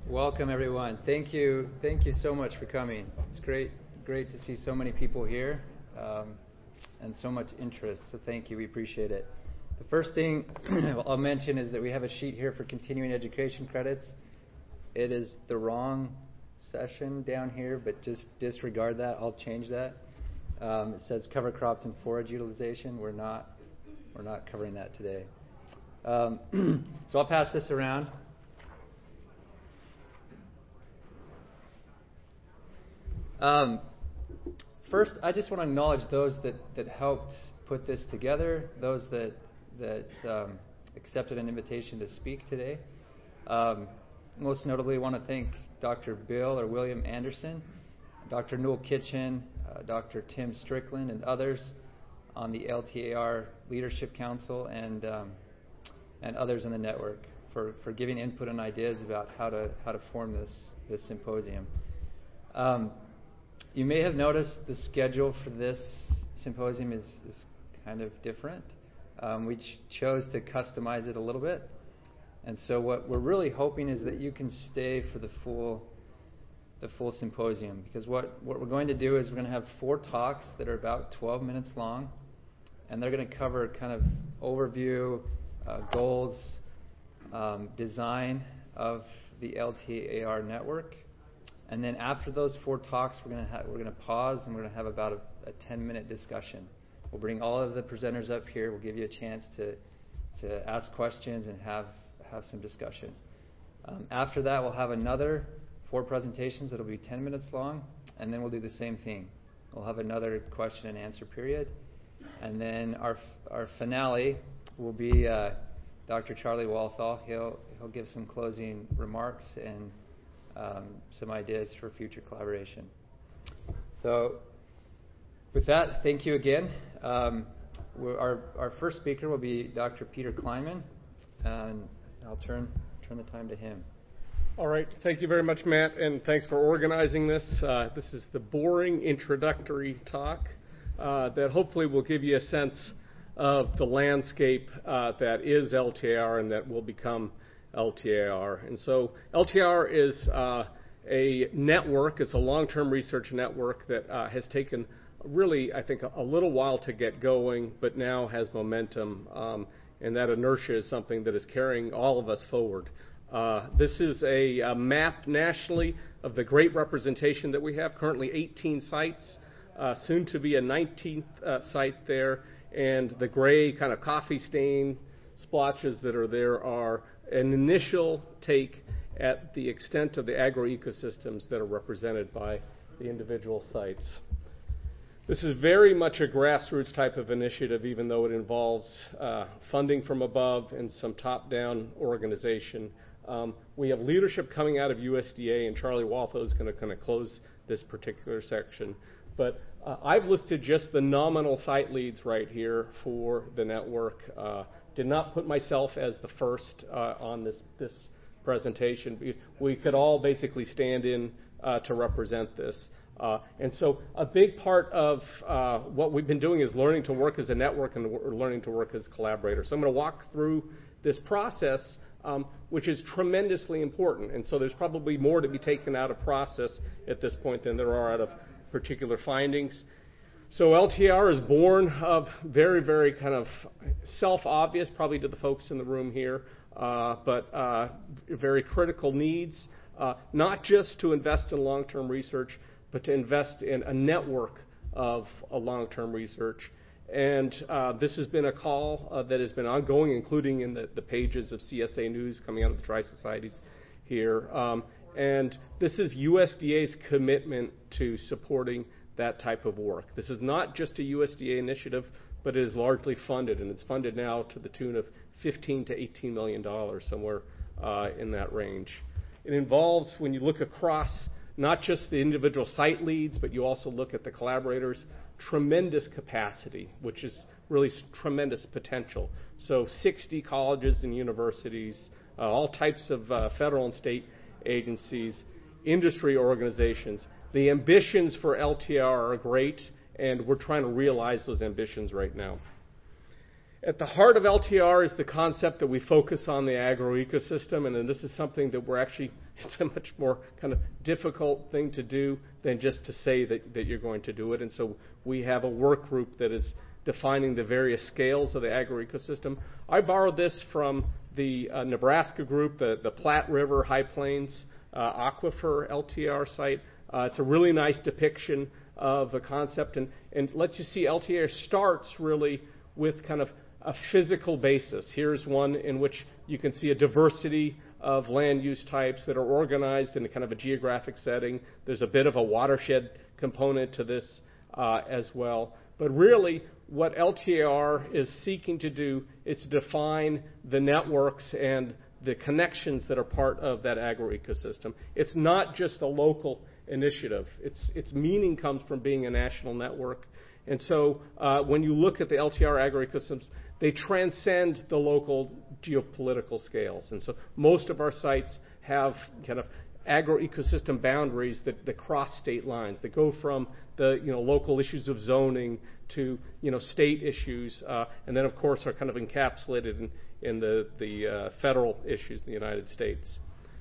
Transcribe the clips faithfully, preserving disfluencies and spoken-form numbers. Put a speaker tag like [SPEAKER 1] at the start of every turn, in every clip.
[SPEAKER 1] Welcome, everyone. Thank you. Thank you so much for coming. It's great, great to see so many people here um, and so much interest. So thank you. We appreciate it. The first thing I'll mention is that we have a sheet here for continuing education credits. It is the wrong session down here, but just disregard that. I'll change that. Um, it says cover crops and forage utilization. We're not. We're not covering that today. Um, so I'll pass this around. Um, first, I just want to acknowledge those that, that helped put this together, those that that um, accepted an invitation to speak today. Um, most notably, I want to thank Doctor Bill or William Anderson, Doctor Newell Kitchen, uh, Doctor Tim Strickland, and others on the L T A R Leadership Council and um, and others in the network for, for giving input and ideas about how to how to form this this symposium. Um, You may have noticed the schedule for this symposium is, is kind of different. Um, we ch- chose to customize it a little bit. And so what we're really hoping is that you can stay for the full the full symposium. Because what, what we're going to do is we're going to have four talks that are about twelve minutes long. And they're going to cover kind of overview, uh, goals, um, design of the L T A R network. And then after those four talks, we're going to ha- we're going to pause and we're going to have about a, a ten minute discussion. We'll bring all of the presenters up here. We'll give you a chance to to ask questions and have have some discussion. Um, after that, we'll have another four presentations that'll be ten minutes long, and then we'll do the same thing. We'll have another question and answer period, and then our our finale will be uh, Doctor Charlie Walthall. He'll he'll give some closing remarks and Um, some ideas for future collaboration. So with that, thank you again. Um, our, our first speaker will be Doctor Peter Kleinman, and I'll turn turn the time to him.
[SPEAKER 2] All right. Thank you very much, Matt, and thanks for organizing this. Uh, this is the boring introductory talk uh, that hopefully will give you a sense of the landscape uh, that is L T A R and that will become L T A R. And so L T A R is uh, a network. It's a long-term research network that uh, has taken really, I think, a, a little while to get going, but now has momentum. Um, and that inertia is something that is carrying all of us forward. Uh, this is a, a map nationally of the great representation that we have. Currently eighteen sites, uh, soon to be a nineteenth uh, site there. And the gray kind of coffee stain splotches that are there are an initial take at the extent of the agroecosystems that are represented by the individual sites. This is very much a grassroots type of initiative, even though it involves uh, funding from above and some top-down organization. Um, we have leadership coming out of U S D A, and Charlie Walthall is going to kind of close this particular section. But uh, I've listed just the nominal site leads right here for the network. Uh, Did not put myself as the first uh, on this this presentation. We, we could all basically stand in uh, to represent this. Uh, and so a big part of uh, what we've been doing is learning to work as a network and we're learning to work as collaborators. So I'm going to walk through this process, um, which is tremendously important. And so there's probably more to be taken out of process at this point than there are out of particular findings. So L T A R is born of very, very kind of self-obvious, probably to the folks in the room here, uh, but uh, very critical needs, uh, not just to invest in long-term research, but to invest in a network of a long-term research. And uh, this has been a call uh, that has been ongoing, including in the, the pages of C S A News coming out of the Tri-Societies here. Um, and this is U S D A's commitment to supporting that type of work. This is not just a U S D A initiative, but it is largely funded, and it's funded now to the tune of fifteen to eighteen million dollars, somewhere uh, in that range. It involves, when you look across not just the individual site leads, but you also look at the collaborators, tremendous capacity, which is really tremendous potential. So sixty colleges and universities, uh, all types of uh, federal and state agencies, industry organizations. The ambitions for L T A R are great, and we're trying to realize those ambitions right now. At the heart of L T R is the concept that we focus on the agroecosystem, and then this is something that we're actually, it's a much more kind of difficult thing to do than just to say that, that you're going to do it. And so we have a work group that is defining the various scales of the agroecosystem. I borrowed this from the uh, Nebraska group, the, the Platte River High Plains uh, Aquifer L T R site. Uh, it's a really nice depiction of the concept, and, and lets you see L T R starts really with kind of a physical basis. Here's one in which you can see a diversity of land use types that are organized in a kind of a geographic setting. There's a bit of a watershed component to this uh, as well. But really, what L T A R is seeking to do is to define the networks and the connections that are part of that agroecosystem. It's not just a local initiative. Its, its meaning comes from being a national network. And so uh, when you look at the L T R agroecosystems, they transcend the local geopolitical scales. And so most of our sites have kind of agroecosystem boundaries that, that cross state lines, that go from the you know local issues of zoning to you know state issues, uh, and then of course are kind of encapsulated in, in the, the uh, federal issues in the United States.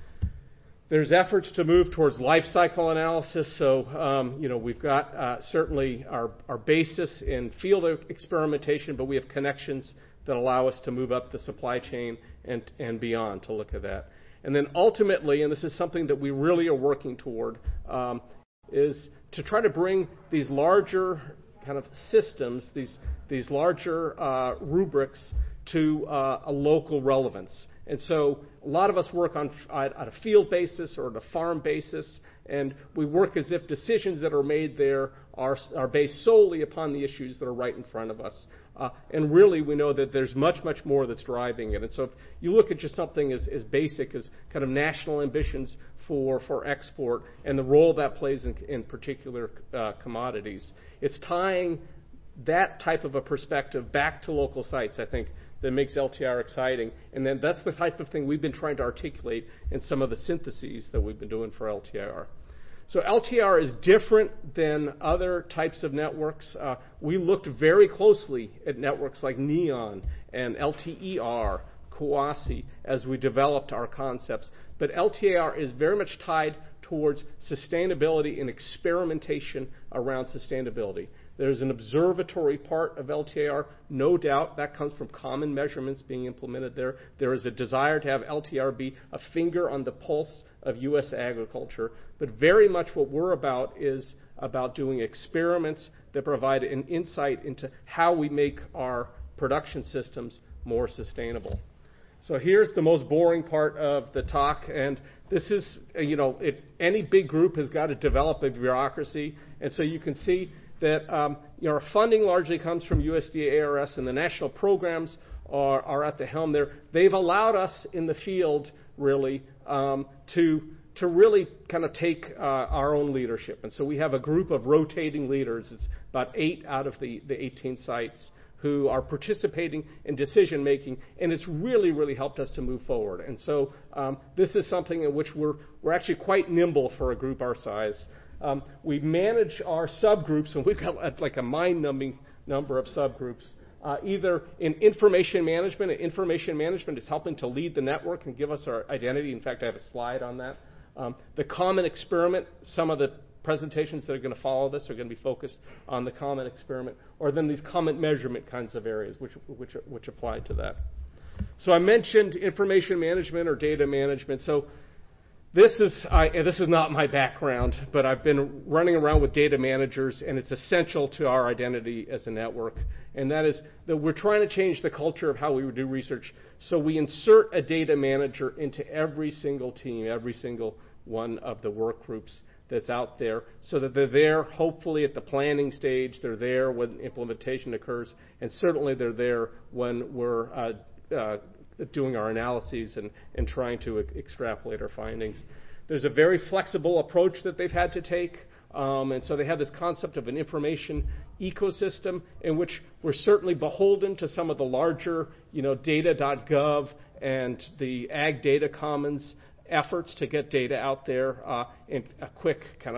[SPEAKER 2] There's efforts to move towards life cycle analysis. So, um, you know, we've got uh, certainly our, our basis in field experimentation, but we have connections that allow us to move up the supply chain and, and beyond to look at that. And then ultimately, and this is something that we really are working toward, um, is to try to bring these larger kind of systems, these, these larger uh, rubrics to uh, a local relevance. And so a lot of us work on at a field basis or at a farm basis, and we work as if decisions that are made there are, are based solely upon the issues that are right in front of us. Uh, and really, we know that there's much, much more that's driving it. And so if you look at just something as, as basic as kind of national ambitions for, for export and the role that plays in, in particular uh, commodities, it's tying that type of a perspective back to local sites, I think, that makes L T R exciting. And then that's the type of thing we've been trying to articulate in some of the syntheses that we've been doing for L T R. So L T R is different than other types of networks. Uh, we looked very closely at networks like NEON and L T E R, COASI, as we developed our concepts. But L T A R is very much tied towards sustainability and experimentation around sustainability. There's an observatory part of L T A R. No doubt that comes from common measurements being implemented there. There is a desire to have L T R be a finger on the pulse of U S agriculture. But very much what we're about is about doing experiments that provide an insight into how we make our production systems more sustainable. So here's the most boring part of the talk, and this is, you know, it, any big group has got to develop a bureaucracy, and so you can see that um, you know, our funding largely comes from U S D A, A R S, and the national programs are, are at the helm there. They've allowed us in the field, really, um, to, to really kind of take uh, our own leadership. And so we have a group of rotating leaders. It's about eight out of the, the eighteen sites who are participating in decision-making, and it's really, really helped us to move forward. And so um, this is something in which we're, we're actually quite nimble for a group our size. Um, we manage our subgroups, and we've got like a mind-numbing number of subgroups, uh, either in information management. And information management is helping to lead the network and give us our identity. In fact, I have a slide on that. Um, the common experiment, some of the presentations that are going to follow this are going to be focused on the common experiment, or then these common measurement kinds of areas which, which, which apply to that. So I mentioned information management or data management. So This is, I, this is not my background, but I've been running around with data managers, and it's essential to our identity as a network. And that is that we're trying to change the culture of how we do research. So we insert a data manager into every single team, every single one of the work groups that's out there, so that they're there, hopefully, at the planning stage. They're there when implementation occurs, and certainly they're there when we're uh, uh, doing our analyses and, and trying to e- extrapolate our findings. There's a very flexible approach that they've had to take, um, and so they have this concept of an information ecosystem in which we're certainly beholden to some of the larger, you know, data dot gov and the Ag Data Commons efforts to get data out there uh, in a quick kind of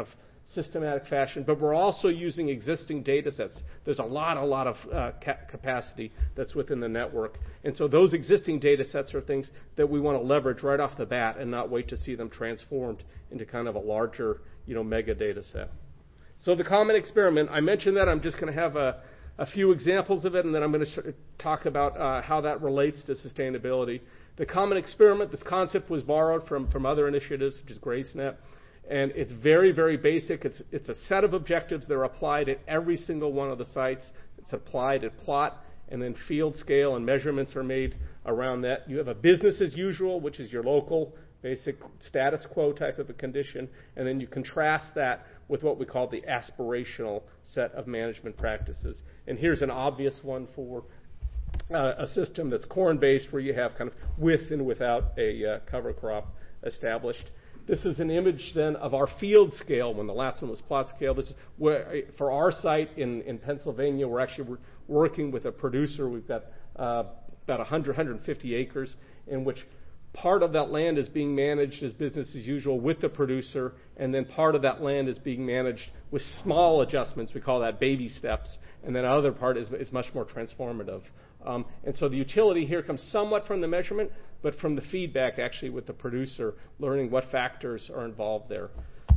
[SPEAKER 2] systematic fashion, but we're also using existing data sets. There's a lot, a lot of uh, ca- capacity that's within the network. And so those existing data sets are things that we want to leverage right off the bat and not wait to see them transformed into kind of a larger, you know, mega data set. So the common experiment, I mentioned that. I'm just going to have a, a few examples of it, and then I'm going to talk about uh, how that relates to sustainability. The common experiment, this concept was borrowed from, from other initiatives, such as GraceNet. And it's very, very basic. It's, it's a set of objectives that are applied at every single one of the sites. It's applied at plot, and then field scale and measurements are made around that. You have a business as usual, which is your local basic status quo type of a condition, and then you contrast that with what we call the aspirational set of management practices. And here's an obvious one for uh, a system that's corn-based, where you have kind of with and without a uh, cover crop established. This is an image then of our field scale when the last one was plot scale. This is where, for our site in, in Pennsylvania, we're actually working with a producer. We've got uh, about one hundred, one hundred fifty acres in which part of that land is being managed as business as usual with the producer, and then part of that land is being managed with small adjustments. We call that baby steps, and then another part is, is much more transformative. Um, and so the utility here comes somewhat from the measurement, but from the feedback actually with the producer, learning what factors are involved there.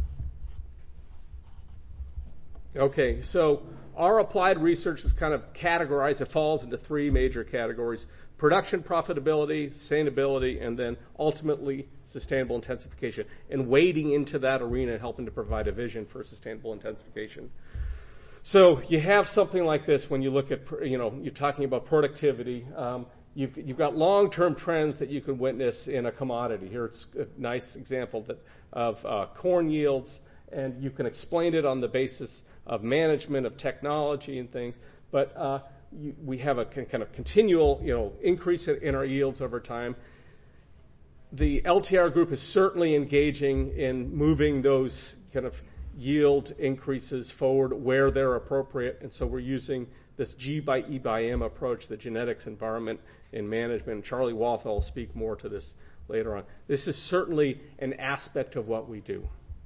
[SPEAKER 2] Okay, so our applied research is kind of categorized. It falls into three major categories: production profitability, sustainability, and then ultimately sustainable intensification, and wading into that arena and helping to provide a vision for sustainable intensification. So you have something like this when you look at, you know, you're talking about productivity. Um, you've, you've got long-term trends that you can witness in a commodity. Here it's a nice example that, of uh, corn yields, and you can explain it on the basis of management, of technology and things. But uh, you, we have a kind of continual, you know, increase in our yields over time. The L T I R group is certainly engaging in moving those kind of yield increases forward where they're appropriate, and so we're using this G by E by M approach, the genetics, environment, and management. And Charlie Walthall will speak more to this later on. This is certainly an aspect of what we do.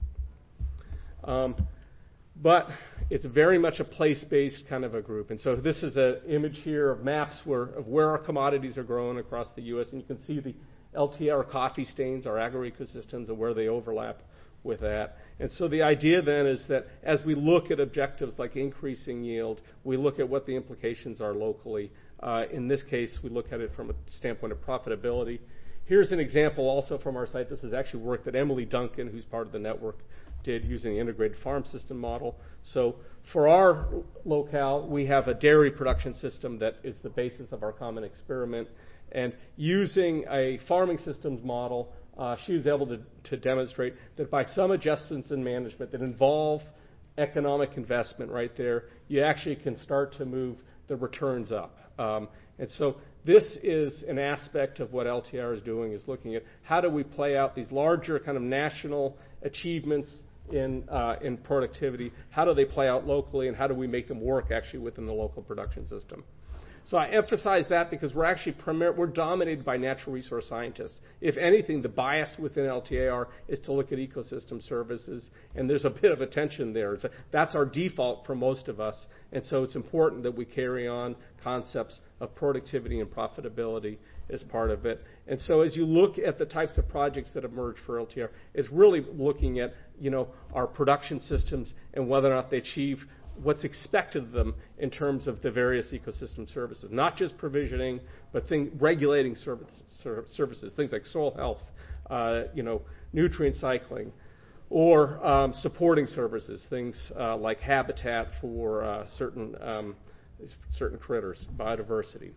[SPEAKER 2] Um, but it's very much a place-based kind of a group. And so this is an image here of maps where, of where our commodities are growing across the U S, and you can see the L T I R coffee stains, our agroecosystems, and where they overlap with that. And so the idea then is that as we look at objectives like increasing yield, we look at what the implications are locally. Uh, in this case, we look at it from a standpoint of profitability. Here's an example also from our site. This is actually work that Emily Duncan, who's part of the network, did using the integrated farm system model. So for our locale, we have a dairy production system that is the basis of our common experiment. And using a farming systems model, Uh, she was able to, to demonstrate that by some adjustments in management that involve economic investment right there, you actually can start to move the returns up. Um, and so this is an aspect of what L T I R is doing, is looking at how do we play out these larger kind of national achievements in, uh, in productivity, how do they play out locally, and how do we make them work actually within the local production system. So I emphasize that because we're actually premier, we're dominated by natural resource scientists. If anything, the bias within L T I R is to look at ecosystem services, and there's a bit of a tension there. A, that's our default for most of us, and so it's important that we carry on concepts of productivity and profitability as part of it. And so as you look at the types of projects that emerge for L T I R, it's really looking at, you know, our production systems and whether or not they achieve what's expected of them in terms of the various ecosystem services, not just provisioning, but thing, regulating service, services, things like soil health, uh, you know, nutrient cycling, or um, supporting services, things uh, like habitat for uh, certain um, certain critters, biodiversity.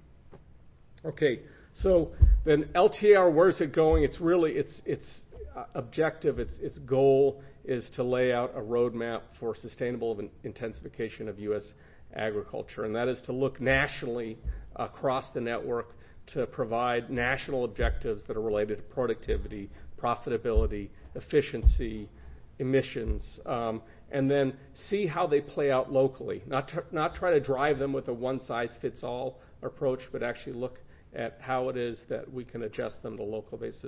[SPEAKER 2] Okay, so then L T I R, where's it going? It's really its its uh, objective, its its goal is to lay out a roadmap for sustainable intensification of U S agriculture, and that is to look nationally across the network to provide national objectives that are related to productivity, profitability, efficiency, emissions, um, and then see how they play out locally. Not, t- not try to drive them with a one-size-fits-all approach, but actually look at how it is that we can adjust them to local basis.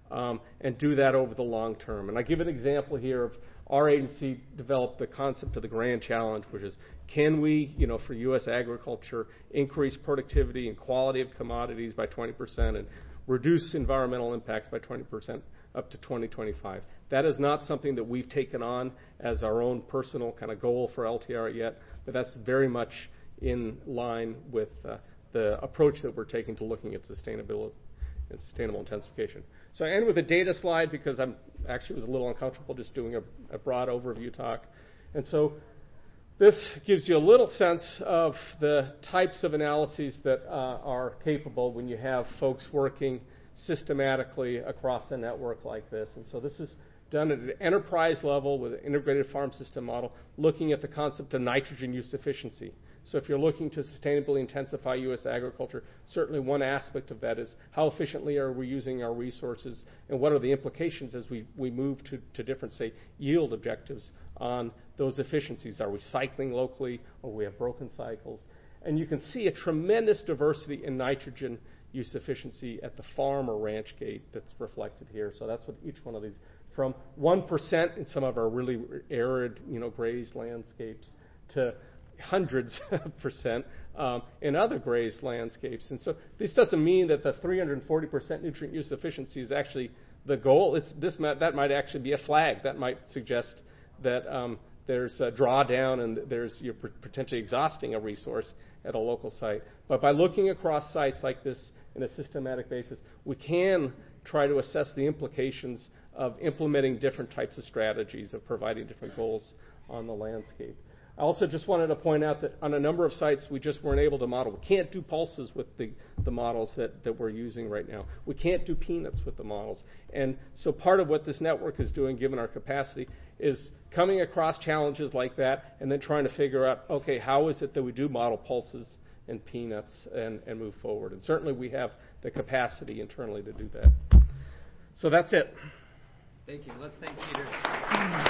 [SPEAKER 2] um, and do that over the long term. And I give an example here of our agency developed the concept of the Grand Challenge, which is, can we, you know, for U S agriculture, increase productivity and quality of commodities by twenty percent and reduce environmental impacts by twenty percent up to twenty twenty-five. That is not something that we've taken on as our own personal kind of goal for L T R yet, but that's very much in line with uh, the approach that we're taking to looking at sustainability and sustainable intensification. So I end with a data slide because I'm actually was a little uncomfortable just doing a, a broad overview talk. And so this gives you a little sense of the types of analyses that uh, are capable when you have folks working systematically across a network like this. And so this is done at an enterprise level with an integrated farm system model, looking at the concept of nitrogen use efficiency. So if you're looking to sustainably intensify U S agriculture, certainly one aspect of that is how efficiently are we using our resources and what are the implications as we, we move to, to different, say, yield objectives on those efficiencies. Are we cycling locally or we have broken cycles? And you can see a tremendous diversity in nitrogen use efficiency at the farm or ranch gate that's reflected here. So that's what each one of these, from one percent in some of our really arid, you know, grazed landscapes to hundreds of percent um, in other grazed landscapes. And so this doesn't mean that the three hundred forty percent nutrient use efficiency is actually the goal. It's this might, that might actually be a flag. That might suggest that um, there's a drawdown and there's you're potentially exhausting a resource at a local site. But by looking across sites like this in a systematic basis, we can try to assess the implications of implementing different types of strategies, of providing different goals on the landscape. I also just wanted to point out that on a number of sites, we just weren't able to model. We can't do pulses with the, the models that, that we're using right now. We can't do peanuts with the models. And so part of what this network is doing, given our capacity, is coming across challenges like that and then trying to figure out, okay, how is it that we do model pulses and peanuts and, and move forward? And certainly we have the capacity internally to do that. So that's it.
[SPEAKER 1] Thank you. Let's thank Peter.